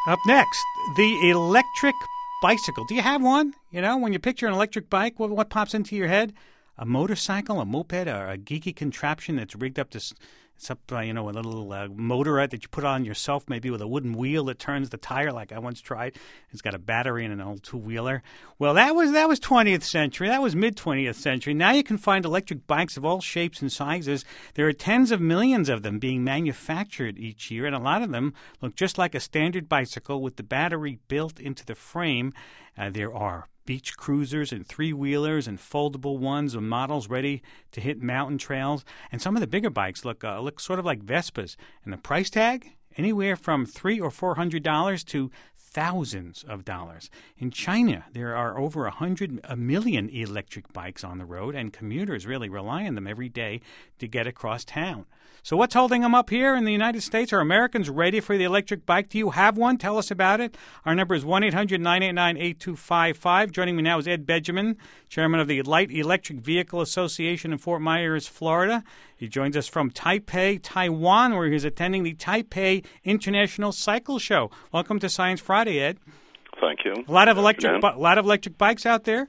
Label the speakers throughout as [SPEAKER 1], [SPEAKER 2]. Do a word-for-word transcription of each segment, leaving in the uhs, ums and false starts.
[SPEAKER 1] Up next, the electric bicycle. Do you have one? You know, when you picture an electric bike, what, what pops into your head? A motorcycle, a moped, or a geeky contraption that's rigged up to, it's up, uh, you know, a little uh, motor that you put on yourself, maybe with a wooden wheel that turns the tire, like I once tried. It's got a battery and an old two-wheeler. Well, that was that was twentieth century. That was mid-twentieth century. Now you can find electric bikes of all shapes and sizes. There are tens of millions of them being manufactured each year, and a lot of them look just like a standard bicycle with the battery built into the frame. Uh, there are beach cruisers and three-wheelers and foldable ones and models ready to hit mountain trails. And some of the bigger bikes look uh, look sort of like Vespas. And the price tag? Anywhere from three or four hundred dollars to thousands of dollars. In China, there are over a hundred a million electric bikes on the road, and commuters really rely on them every day to get across town. So what's holding them up here in the United States? Are Americans ready for the electric bike? Do you have one? Tell us about it. Our number is one eight hundred nine eight nine eight two five five. Joining me now is Ed Benjamin, chairman of the Light Electric Vehicle Association in Fort Myers, Florida. He joins us from Taipei, Taiwan, where he's attending the Taipei International Cycle Show. Welcome to Science Friday, Ed.
[SPEAKER 2] Thank you.
[SPEAKER 1] A lot of electric, bu- lot of electric bikes out there.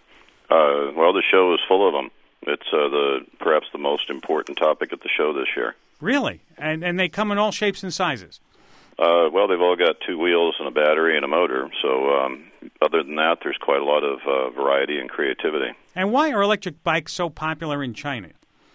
[SPEAKER 2] Uh, well, the show is full of them. It's uh, the perhaps the most important topic at the show this year.
[SPEAKER 1] Really? And and they come in all shapes and sizes?
[SPEAKER 2] Uh, well, they've all got two wheels and a battery and a motor. So um, other than that, there's quite a lot of uh, variety and creativity.
[SPEAKER 1] And why are electric bikes so popular in China?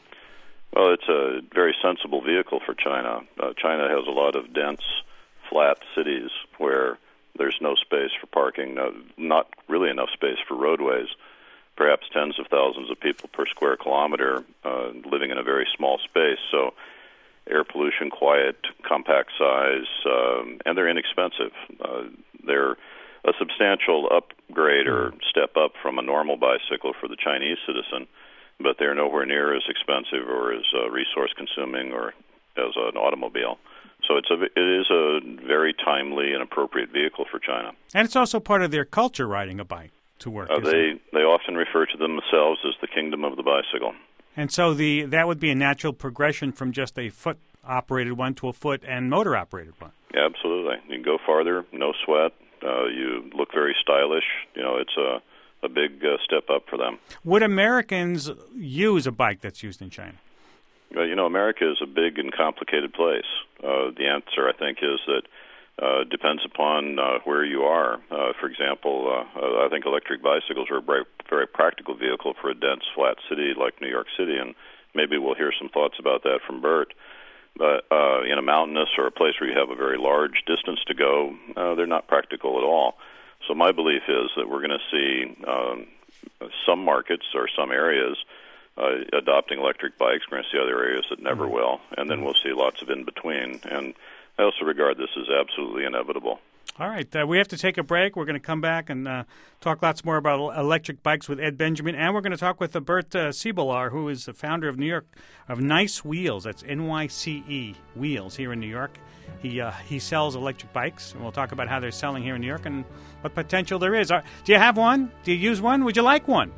[SPEAKER 2] Well, it's a very sensible vehicle for China. Uh, China has a lot of dense, flat cities where there's no space for parking, no, not really enough space for roadways. Perhaps tens of thousands of people per square kilometer uh, living in a very small space. So air pollution, quiet, compact size, um, and they're inexpensive. Uh, they're a substantial upgrade or step up from a normal bicycle for the Chinese citizen, but they're nowhere near as expensive or as uh, resource-consuming or as an automobile. So it's a, it is a very timely and appropriate vehicle for China.
[SPEAKER 1] And it's also part of their culture, riding a bike to work.
[SPEAKER 2] Uh, they they often refer to themselves as the kingdom of the bicycle.
[SPEAKER 1] And so the that would be a natural progression from just a foot-operated one to a foot and motor-operated one.
[SPEAKER 2] Yeah, absolutely. You can go farther, no sweat. Uh, you look very stylish. You know, it's a, a big uh, step up for them.
[SPEAKER 1] Would Americans use a bike that's used in China?
[SPEAKER 2] Well, you know, America is a big and complicated place. Uh, the answer, I think, is that Uh, depends upon uh, where you are. Uh, for example, uh, uh, I think electric bicycles are a very, very practical vehicle for a dense, flat city like New York City, and maybe we'll hear some thoughts about that from Bert. But uh, in a mountainous or a place where you have a very large distance to go, uh, they're not practical at all. So my belief is that we're going to see um, some markets or some areas uh, adopting electric bikes. We're going to see other areas that never will, and then we'll see lots of in-between. And I also regard this as absolutely inevitable.
[SPEAKER 1] All right. Uh, we have to take a break. We're going to come back and uh, talk lots more about electric bikes with Ed Benjamin. And we're going to talk with uh, Bert uh, Siebolar, who is the founder of New York, of Nice Wheels. That's N Y C E Wheels here in New York. He uh, he sells electric bikes, and we'll talk about how they're selling here in New York and what potential there is. Uh, do you have one? Do you use one? Would you like one?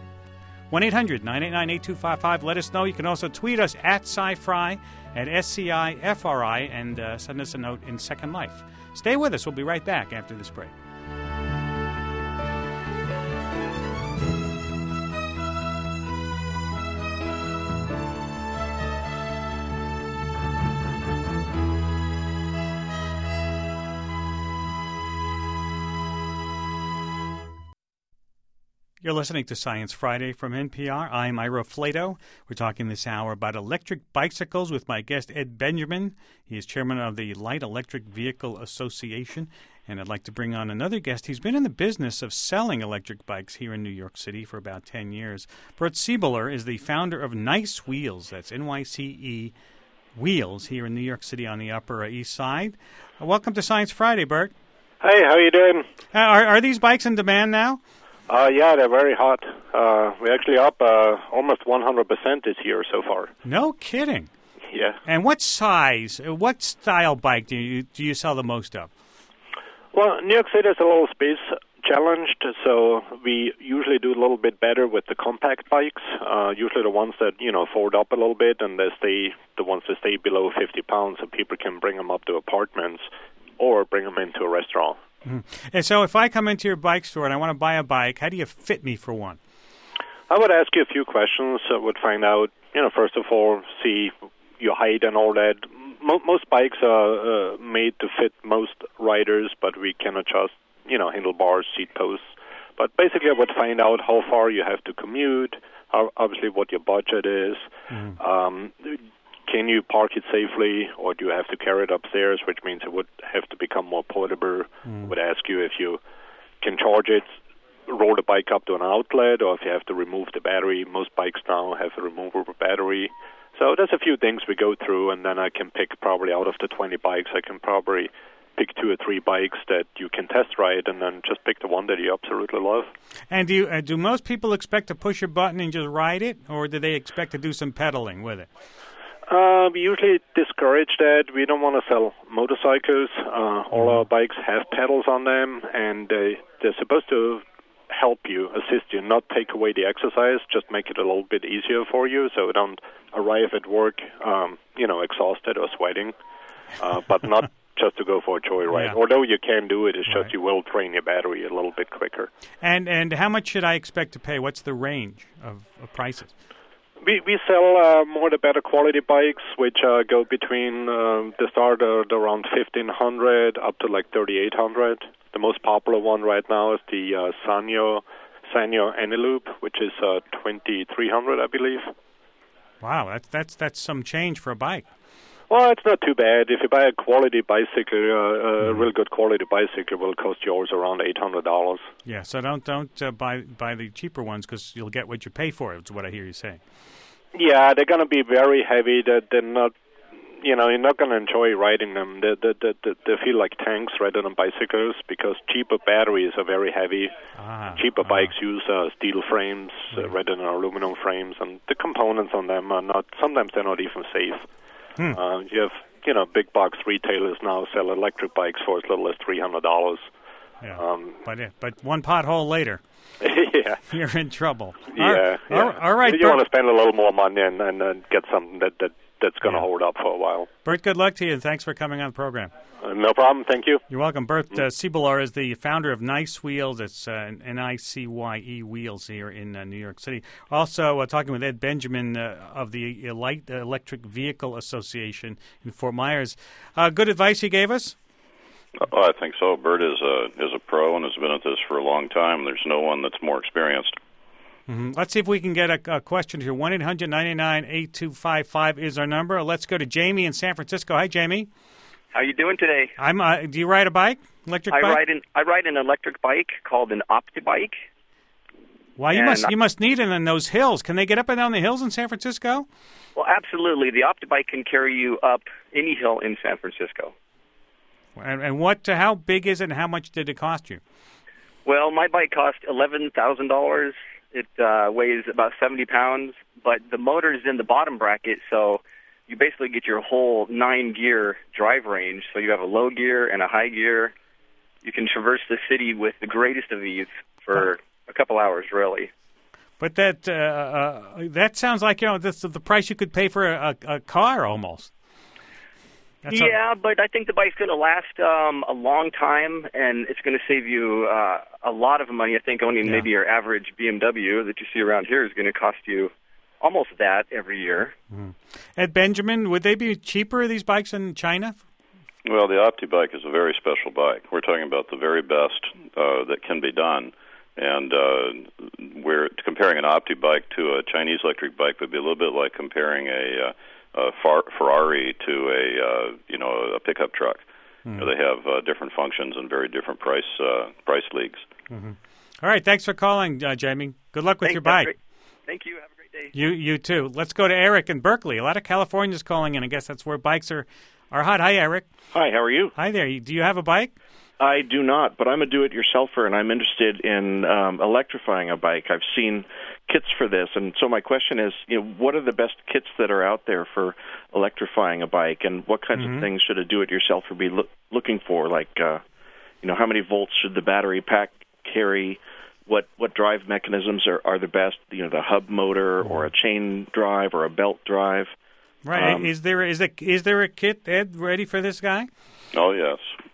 [SPEAKER 1] one eight hundred nine eight nine eight two five five. Let us know. You can also tweet us at SciFri, at S C I F R I, and uh, send us a note in Second Life. Stay with us. We'll be right back after this break. You're listening to Science Friday from N P R. I'm Ira Flato. We're talking this hour about electric bicycles with my guest, Ed Benjamin. He is chairman of the Light Electric Vehicle Association. And I'd like to bring on another guest. He's been in the business of selling electric bikes here in New York City for about ten years. Bert Siebolar is the founder of Nice Wheels. That's N Y C E Wheels here in New York City on the Upper East Side. Uh, welcome to Science Friday, Bert.
[SPEAKER 3] Hey, how you doing?
[SPEAKER 1] Uh, are, are these bikes in demand now?
[SPEAKER 3] Uh, yeah, they're very hot. Uh, we're actually up uh, almost one hundred percent this year so far.
[SPEAKER 1] No kidding.
[SPEAKER 3] Yeah.
[SPEAKER 1] And what size, what style bike do you do you sell the most of?
[SPEAKER 3] Well, New York City is a little space challenged, so we usually do a little bit better with the compact bikes. Uh, usually the ones that, you know, fold up a little bit, and they stay the ones that stay below fifty pounds, so people can bring them up to apartments. or bring them into a restaurant.
[SPEAKER 1] Mm-hmm. And so if I come into your bike store and I want to buy a bike, how do you fit me for one?
[SPEAKER 3] I would ask you a few questions. I would find out, you know, first of all, see your height and all that. Mo- most bikes are uh, made to fit most riders, but we can adjust, you know, handlebars, seat posts. But basically, I would find out how far you have to commute, how, obviously what your budget is. Mm. Um, can you park it safely, or do you have to carry it upstairs, which means it would have to become more portable. Mm. I would ask you if you can charge it, roll the bike up to an outlet, or if you have to remove the battery. Most bikes now have a removable battery. So there's a few things we go through, and then I can pick probably out of the twenty bikes, I can probably pick two or three bikes that you can test ride, and then just pick the one that you absolutely love.
[SPEAKER 1] And do you, uh, do most people expect to push a button and just ride it, or do they expect to do some pedaling with it?
[SPEAKER 3] Uh, we usually discourage that. We don't want to sell motorcycles. Uh, all our bikes have pedals on them, and they, they're supposed to help you, assist you, not take away the exercise, just make it a little bit easier for you so you don't arrive at work, um, you know, exhausted or sweating, uh, but not just to go for a joyride. Yeah. Although you can do it, it's right. just you will drain your battery a little bit quicker.
[SPEAKER 1] And and how much should I expect to pay? What's the range of, of prices?
[SPEAKER 3] We we sell uh, more the better quality bikes, which uh, go between uh, the start at around fifteen hundred up to like thirty-eight hundred. The most popular one right now is the uh, Sanyo Sanyo Eneloop, which is uh, twenty-three hundred, I believe.
[SPEAKER 1] Wow, that's that's that's some change for a bike.
[SPEAKER 3] Well, it's not too bad. If you buy a quality bicycle, uh, a mm. real good quality bicycle will cost yours around eight hundred dollars.
[SPEAKER 1] Yeah, so don't don't uh, buy buy the cheaper ones because you'll get what you pay for. Is what I hear you saying.
[SPEAKER 3] Yeah, they're going to be very heavy. They're, they're not, you know, you're not going to enjoy riding them. They, they, they, they feel like tanks rather than bicycles because cheaper batteries are very heavy. Ah, cheaper ah. bikes use uh, steel frames mm. uh, rather than aluminum frames, and the components on them are not. Sometimes they're not even safe. Hmm. Uh, you have, you know, big box retailers now sell electric bikes for as little as three hundred dollars.
[SPEAKER 1] Yeah, um, but but one pothole later,
[SPEAKER 3] yeah,
[SPEAKER 1] you're in trouble.
[SPEAKER 3] Yeah,
[SPEAKER 1] all right,
[SPEAKER 3] yeah.
[SPEAKER 1] All, all right
[SPEAKER 3] you
[SPEAKER 1] Bert.
[SPEAKER 3] want to spend a little more money and, and, and get something that, that that's going to yeah. hold up for a while.
[SPEAKER 1] Bert, good luck to you, and thanks for coming on the program.
[SPEAKER 3] Uh, no problem. Thank you.
[SPEAKER 1] You're welcome. Bert uh, Cibolar is the founder of Nice Wheels. It's uh, N I C Y E Wheels here in uh, New York City. Also, uh, talking with Ed Benjamin uh, of the Light Electric Vehicle Association in Fort Myers. Uh, good advice he gave us?
[SPEAKER 2] Oh, I think so. Bert is a, is a pro and has been at this for a long time. There's no one that's more experienced.
[SPEAKER 1] Mm-hmm. Let's see if we can get a, a question here. one eight hundred nine nine eight two five five is our number. Let's go to Jamie in San Francisco. Hi, Jamie.
[SPEAKER 4] How you doing today?
[SPEAKER 1] I'm. Uh, do you ride a bike? Electric
[SPEAKER 4] I
[SPEAKER 1] bike?
[SPEAKER 4] ride an I ride an electric bike called an OptiBike.
[SPEAKER 1] Well, you must you must need it in those hills. Can they get up and down the hills in San Francisco?
[SPEAKER 4] Well, absolutely. The OptiBike can carry you up any hill in San Francisco.
[SPEAKER 1] And, and what? Uh, how big is it? And how much did it cost you?
[SPEAKER 4] Well, my bike cost eleven thousand dollars. It uh, weighs about seventy pounds, but the motor is in the bottom bracket, so you basically get your whole nine-gear drive range. So you have a low gear and a high gear. You can traverse the city with the greatest of ease for a couple hours, really.
[SPEAKER 1] But that uh, uh, that sounds like, you know, that's the price you could pay for a, a car almost. That's
[SPEAKER 4] yeah,
[SPEAKER 1] a...
[SPEAKER 4] but I think the bike's going to last um, a long time, and it's going to save you uh, a lot of money. I think owning yeah. maybe your average B M W that you see around here is going to cost you almost that every year.
[SPEAKER 1] Mm. Ed Benjamin, would they be cheaper, these bikes, in China?
[SPEAKER 2] Well, the OptiBike is a very special bike. We're talking about the very best uh, that can be done. And uh, we're comparing an OptiBike to a Chinese electric bike would be a little bit like comparing a... Uh, a far, Ferrari to a uh, you know a pickup truck. Mm-hmm. You know, they have uh, different functions and very different price uh, price leagues.
[SPEAKER 1] Mm-hmm. All right, thanks for calling, uh, Jamie. Good luck with
[SPEAKER 4] Thanks,
[SPEAKER 1] your bike.
[SPEAKER 4] Thank you. Have a great day.
[SPEAKER 1] You you too. Let's go to Eric in Berkeley. A lot of Californians calling in. I guess that's where bikes are are hot. Hi, Eric.
[SPEAKER 5] Hi. How are you?
[SPEAKER 1] Hi there. Do you have a bike?
[SPEAKER 5] I do not, but I'm a do-it-yourselfer, and I'm interested in um, electrifying a bike. I've seen kits for this, and so my question is, you know, what are the best kits that are out there for electrifying a bike, and what kinds mm-hmm. of things should a do-it-yourselfer be lo- looking for? Like, uh, you know, how many volts should the battery pack carry? What what drive mechanisms are, are the best? You know, the hub motor, or a chain drive, or a belt drive.
[SPEAKER 1] Right. Um, is there is a is there a kit, Ed, ready for this guy?
[SPEAKER 2] Oh yes,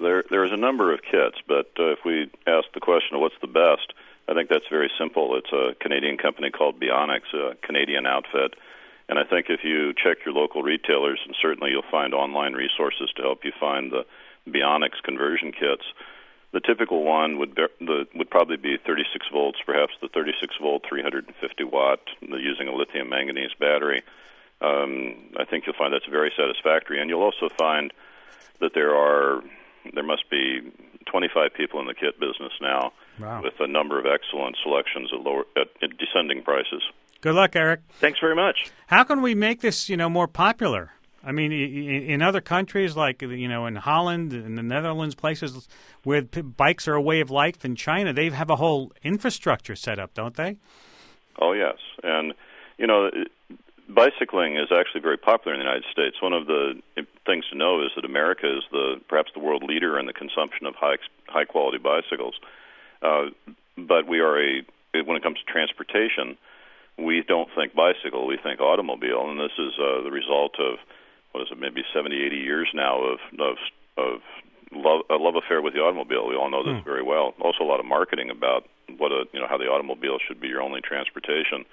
[SPEAKER 2] There, there's a number of kits, but uh, if we ask the question of what's the best, I think that's very simple. It's a Canadian company called Bionics, a Canadian outfit. And I think if you check your local retailers, and certainly you'll find online resources to help you find the Bionics conversion kits. The typical one would be, the, would probably be thirty-six volts, perhaps the thirty-six volt, three hundred fifty watt, using a lithium manganese battery. Um, I think you'll find that's very satisfactory, and you'll also find that there are there must be twenty-five people in the kit business now,
[SPEAKER 1] wow,
[SPEAKER 2] with a number of excellent selections at lower at, at descending prices.
[SPEAKER 1] Good luck, Eric.
[SPEAKER 5] Thanks very much.
[SPEAKER 1] How can we make this, you know, more popular? I mean, in other countries like, you know, in Holland, in the Netherlands, places where bikes are a way of life, in China, they have a whole infrastructure set up, don't they?
[SPEAKER 2] Oh, yes. And, you know, bicycling is actually very popular in the United States. One of the things to know is that America is the perhaps the world leader in the consumption of high high quality bicycles. Uh, but we are a when it comes to transportation, we don't think bicycle, we think automobile, and this is uh, the result of what is it, maybe seventy, eighty years now of of, of love, a love affair with the automobile. We all know this mm. very well. Also, a lot of marketing about what a you know how the automobile should be your only transportation.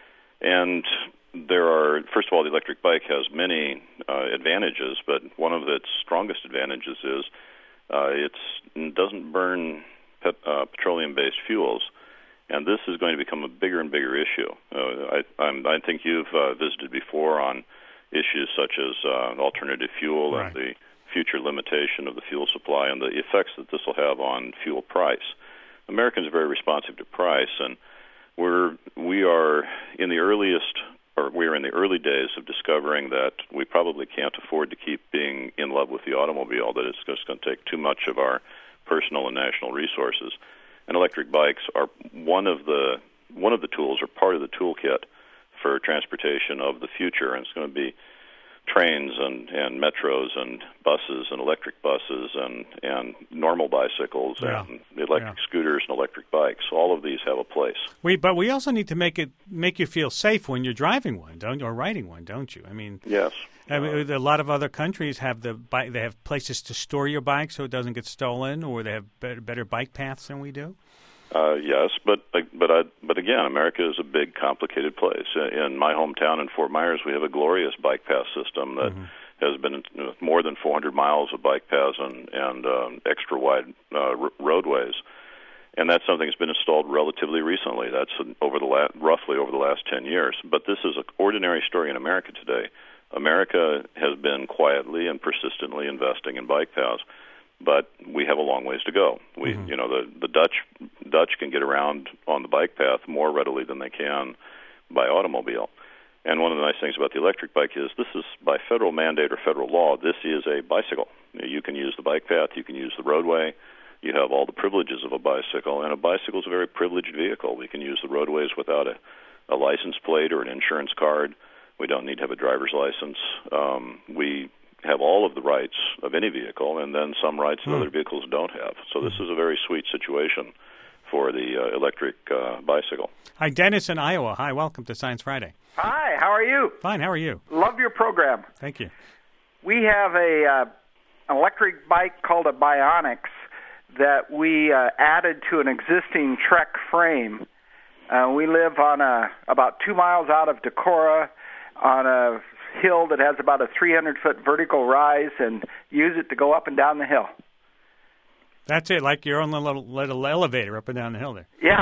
[SPEAKER 2] And there are, first of all, the electric bike has many uh, advantages, but one of its strongest advantages is uh, it's, it doesn't burn pet, uh, petroleum-based fuels, and this is going to become a bigger and bigger issue. Uh, I, I'm, I think you've uh, visited before on issues such as uh, alternative fuel
[SPEAKER 1] right.
[SPEAKER 2] and the future limitation of the fuel supply and the effects that this will have on fuel price. Americans are very responsive to price, and we're we are in the earliest, or we're in the early days of discovering that we probably can't afford to keep being in love with the automobile. That it's just going to take too much of our personal and national resources. And electric bikes are one of the one of the tools, or part of the toolkit for transportation of the future. And it's going to be trains and, and metros and buses and electric buses and, and normal bicycles
[SPEAKER 1] yeah.
[SPEAKER 2] and electric
[SPEAKER 1] yeah.
[SPEAKER 2] scooters and electric bikes. All of these have a place.
[SPEAKER 1] We, but we also need to make it make you feel safe when you're driving one, don't you, or riding one, don't you? I mean,
[SPEAKER 2] yes.
[SPEAKER 1] I mean, a lot of other countries have the bike. They have places to store your bike so it doesn't get stolen, or they have better, better bike paths than we do.
[SPEAKER 2] Uh, yes, but but I, but again, America is a big, complicated place. In my hometown in Fort Myers, we have a glorious bike path system that mm-hmm. has been more than four hundred miles of bike paths and and um, extra wide uh, r- roadways, and that's something that's been installed relatively recently. That's over the la- roughly over the last ten years. But this is an ordinary story in America today. America has been quietly and persistently investing in bike paths, but we have a long ways to go. We, mm-hmm. you know, the the Dutch Dutch can get around on the bike path more readily than they can by automobile. And one of the nice things about the electric bike is this is by federal mandate or federal law. This is a bicycle. You can use the bike path. You can use the roadway. You have all the privileges of a bicycle, and a bicycle is a very privileged vehicle. We can use the roadways without a, a license plate or an insurance card. We don't need to have a driver's license. Um, we have all of the rights of any vehicle, and then some rights that mm. other vehicles don't have. So this is a very sweet situation for the uh, electric uh, bicycle.
[SPEAKER 1] Hi, Dennis in Iowa. Hi, welcome to Science Friday.
[SPEAKER 6] Hi, how are you?
[SPEAKER 1] Fine, how are you?
[SPEAKER 6] Love your program.
[SPEAKER 1] Thank you.
[SPEAKER 6] We have a uh, an electric bike called a Bionics that we uh, added to an existing Trek frame. Uh, we live on a about two miles out of Decorah on a hill that has about a three hundred foot vertical rise, and use it to go up and down the hill.
[SPEAKER 1] That's it, like your own little, little elevator up and down the hill there.
[SPEAKER 6] Yeah.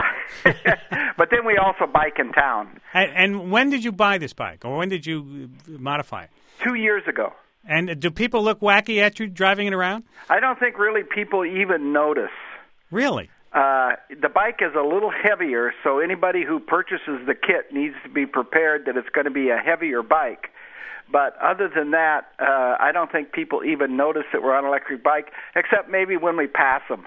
[SPEAKER 6] But then we also bike in town.
[SPEAKER 1] And, and when did you buy this bike, or when did you modify it?
[SPEAKER 6] Two years ago.
[SPEAKER 1] And do people look wacky at you driving it around?
[SPEAKER 6] I don't think really people even notice.
[SPEAKER 1] Really?
[SPEAKER 6] Uh, the bike is a little heavier, so anybody who purchases the kit needs to be prepared that it's going to be a heavier bike. But other than that, uh, I don't think people even notice that we're on an electric bike, except maybe when we pass them.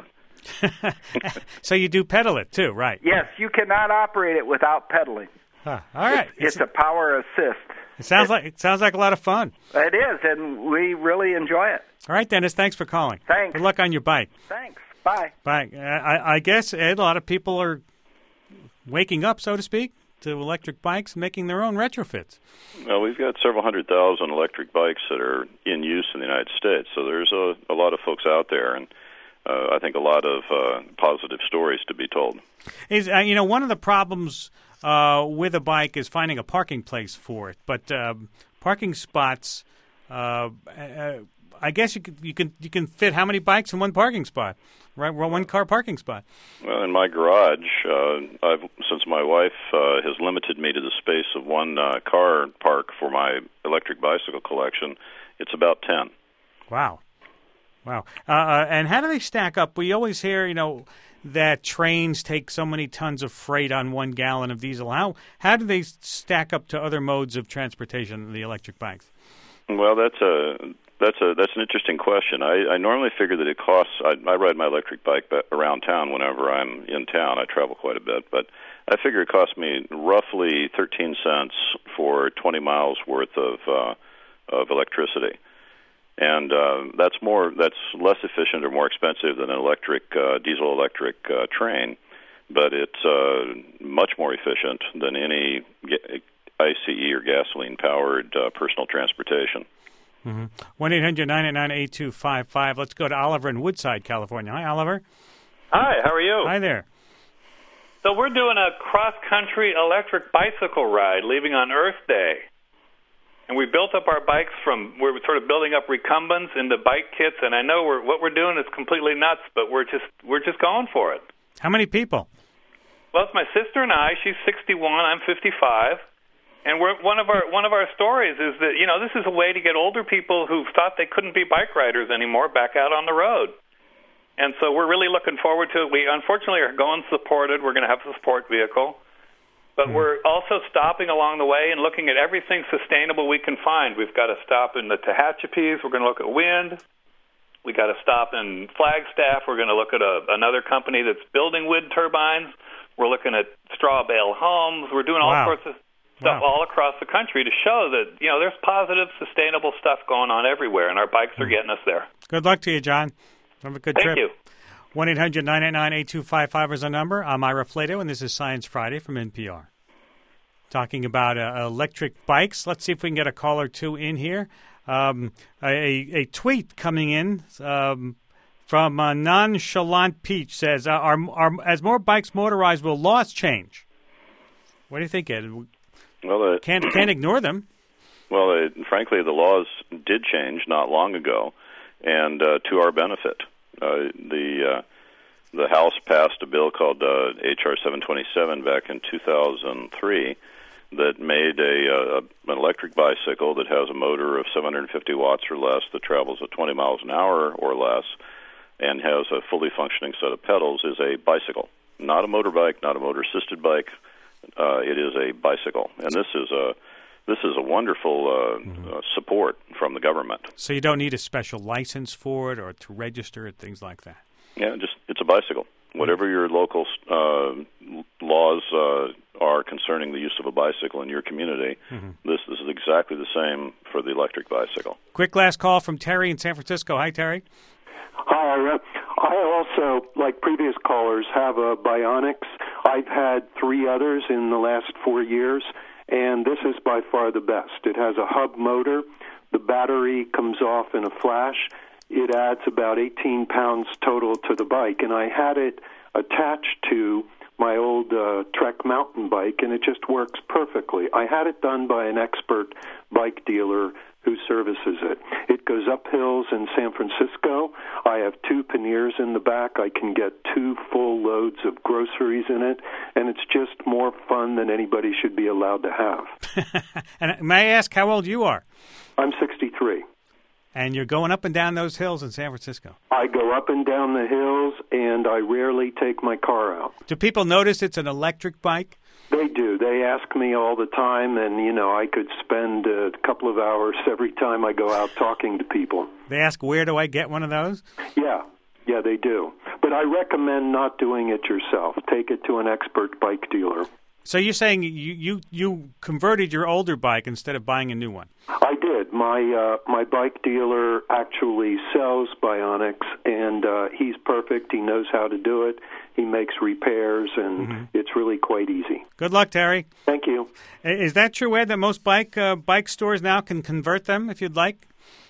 [SPEAKER 1] So you do pedal it, too, right?
[SPEAKER 6] Yes, you cannot operate it without pedaling.
[SPEAKER 1] Huh. All right.
[SPEAKER 6] It's, it's a power assist.
[SPEAKER 1] It sounds
[SPEAKER 6] it,
[SPEAKER 1] like it sounds like a lot of fun.
[SPEAKER 6] It is, and we really enjoy it.
[SPEAKER 1] All right, Dennis, thanks for calling.
[SPEAKER 6] Thanks.
[SPEAKER 1] Good luck on your bike.
[SPEAKER 6] Thanks. Bye.
[SPEAKER 1] Bye. I, I guess, Ed, a lot of people are waking up, so to speak, to electric bikes and making their own retrofits.
[SPEAKER 2] Well, we've got several hundred thousand electric bikes that are in use in the United States, so there's a, a lot of folks out there, and uh, I think a lot of uh, positive stories to be told.
[SPEAKER 1] Is uh, you know, one of the problems uh, with a bike is finding a parking place for it, but uh, parking spots, uh, uh, I guess you can, you can you can fit how many bikes in one parking spot, right? Well, one car parking spot.
[SPEAKER 2] Well, in my garage, uh, I've since my wife uh, has limited me to the space of one uh, car park for my electric bicycle collection, it's about ten.
[SPEAKER 1] Wow, wow. Uh, and how do they stack up? We always hear, you know, that trains take so many tons of freight on one gallon of diesel. How how do they stack up to other modes of transportation, the electric bikes?
[SPEAKER 2] Well, that's a that's a that's an interesting question. I, I normally figure that it costs. I, I ride my electric bike around town whenever I'm in town. I travel quite a bit, but I figure it costs me roughly thirteen cents for twenty miles worth of uh, of electricity, and uh, that's more that's less efficient or more expensive than an electric uh, diesel electric uh, train, but it's uh, much more efficient than any I C E or gasoline-powered uh, personal transportation.
[SPEAKER 1] one eight hundred nine eight nine eight two five five. Let's go to Oliver in Woodside, California. Hi, Oliver.
[SPEAKER 7] Hi, how are you?
[SPEAKER 1] Hi there.
[SPEAKER 7] So we're doing a cross-country electric bicycle ride leaving on Earth Day. And we built up our bikes from, we're sort of building up recumbents into bike kits, and I know we're, what we're doing is completely nuts, but we're just we're just going for it.
[SPEAKER 1] How many people?
[SPEAKER 7] Well, it's my sister and I. She's sixty-one, I'm fifty-five. And we're, one of our one of our stories is that, you know, this is a way to get older people who thought they couldn't be bike riders anymore back out on the road. And so we're really looking forward to it. We unfortunately are going supported. We're going to have a support vehicle. But mm. we're also stopping along the way and looking at everything sustainable we can find. We've got to stop in the Tehachapis. We're going to look at wind. We've got to stop in Flagstaff. We're going to look at a, another company that's building wind turbines. We're looking at straw bale homes. We're doing all
[SPEAKER 1] wow.
[SPEAKER 7] sorts of stuff wow. all across the country to show that, you know, there's positive, sustainable stuff going on everywhere, and our bikes are getting us there.
[SPEAKER 1] Good luck to you, John. Have a good
[SPEAKER 7] Thank
[SPEAKER 1] trip.
[SPEAKER 7] Thank you.
[SPEAKER 1] one eight hundred nine eight nine eight two five five is our number. I'm Ira Flato, and this is Science Friday from N P R. Talking about uh, electric bikes. Let's see if we can get a call or two in here. Um, a, a tweet coming in um, from uh, Nonchalant Peach says, uh, are, are, as more bikes motorized, will laws change? What do you think, Ed?
[SPEAKER 2] Well, uh,
[SPEAKER 1] can't can't ignore them.
[SPEAKER 2] Well, uh, frankly, the laws did change not long ago, and uh, to our benefit. Uh, the uh, the House passed a bill called uh, H R seven twenty-seven back in two thousand three that made a uh, an electric bicycle that has a motor of seven hundred fifty watts or less that travels at twenty miles an hour or less and has a fully functioning set of pedals is a bicycle, not a motorbike, not a motor-assisted bike. Uh, it is a bicycle, and this is a this is a wonderful uh, mm-hmm. uh, support from the government.
[SPEAKER 1] So you don't need a special license for it or to register it, things like that.
[SPEAKER 2] Yeah, just it's a bicycle. Whatever your local uh, laws uh, are concerning the use of a bicycle in your community, mm-hmm. this, this is exactly the same for the electric bicycle.
[SPEAKER 1] Quick last call from Terry in San Francisco. Hi, Terry.
[SPEAKER 8] Hi, Ira. I also, like previous callers, have a Bionics. I've had three others in the last four years, and this is by far the best. It has a hub motor. The battery comes off in a flash. It adds about eighteen pounds total to the bike, and I had it attached to my old uh, Trek mountain bike, and it just works perfectly. I had it done by an expert bike dealer who services it. It goes up hills in San Francisco. I have two panniers in the back. I can get two full loads of groceries in it, and it's just more fun than anybody should be allowed to have.
[SPEAKER 1] And may I ask how old you are?
[SPEAKER 8] I'm sixty-three.
[SPEAKER 1] And you're going up and down those hills in San Francisco?
[SPEAKER 8] I go up and down the hills, and I rarely take my car out.
[SPEAKER 1] Do people notice it's an electric bike?
[SPEAKER 8] They do. They ask me all the time, and, you know, I could spend a couple of hours every time I go out talking to people.
[SPEAKER 1] They ask, where do I get one of those?
[SPEAKER 8] Yeah. Yeah, they do. But I recommend not doing it yourself. Take it to an expert bike dealer.
[SPEAKER 1] So you're saying you, you, you converted your older bike instead of buying a new one?
[SPEAKER 8] I did. My uh, my bike dealer actually sells Bionics, and uh, he's perfect. He knows how to do it. He makes repairs, and mm-hmm. it's really quite easy.
[SPEAKER 1] Good luck, Terry.
[SPEAKER 8] Thank you.
[SPEAKER 1] Is that true, Ed, that most bike uh, bike stores now can convert them if you'd like?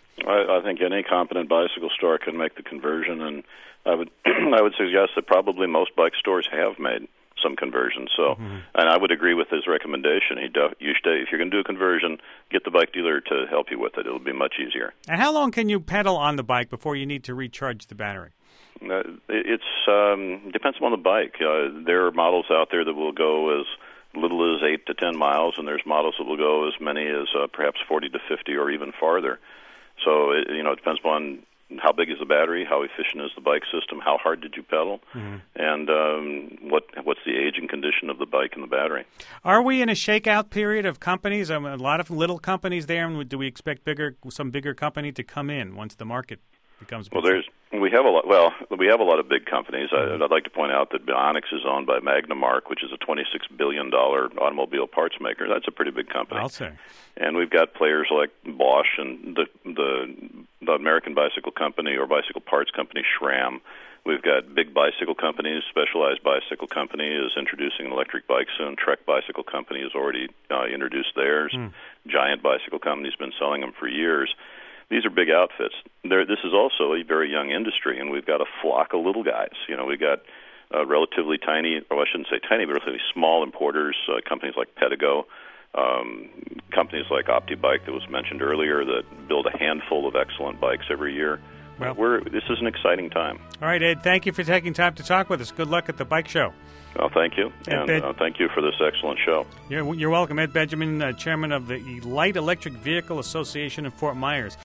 [SPEAKER 2] I, I think any competent bicycle store can make the conversion, and I would I would suggest that probably most bike stores have made some conversion. So, mm-hmm. and I would agree with his recommendation. He do, you should, if you're going to do a conversion, get the bike dealer to help you with it. It'll be much easier.
[SPEAKER 1] And how long can you pedal on the bike before you need to recharge the battery?
[SPEAKER 2] Uh, it's um, depends on the bike. Uh, there are models out there that will go as little as eight to ten miles, and there's models that will go as many as uh, perhaps forty to fifty or even farther. So, it, you know, it depends upon how big is the battery, how efficient is the bike system, how hard did you pedal, mm-hmm. and um, what what's the age and condition of the bike and the battery.
[SPEAKER 1] Are we in a shakeout period of companies? I mean, a lot of little companies there, and do we expect bigger, some bigger company to come in once the market becomes big?
[SPEAKER 2] Well, there's we have a lot. Well, we have a lot of big companies. Mm-hmm. I, I'd like to point out that Bionics is owned by Magnamark, which is a twenty-six billion dollars automobile parts maker. That's a pretty big company.
[SPEAKER 1] I'll say.
[SPEAKER 2] And we've got players like Bosch and the the, the American Bicycle Company or Bicycle Parts Company, SRAM. We've got big bicycle companies. Specialized Bicycle Company is introducing an electric bike soon. Trek Bicycle Company has already uh, introduced theirs. Mm. Giant Bicycle Company's been selling them for years. These are big outfits. They're, this is also a very young industry, and we've got a flock of little guys. You know, we've got uh, relatively tiny, or I shouldn't say tiny, but relatively small importers, uh, companies like Pedigo, um, companies like OptiBike that was mentioned earlier that build a handful of excellent bikes every year. Well, We're, this is an exciting time.
[SPEAKER 1] All right, Ed, thank you for taking time to talk with us. Good luck at the bike show.
[SPEAKER 2] Well, thank you,
[SPEAKER 1] Ed
[SPEAKER 2] and
[SPEAKER 1] ben-
[SPEAKER 2] uh, thank you for this excellent show.
[SPEAKER 1] You're, you're welcome. Ed Benjamin, uh, chairman of the Light Electric Vehicle Association in Fort Myers.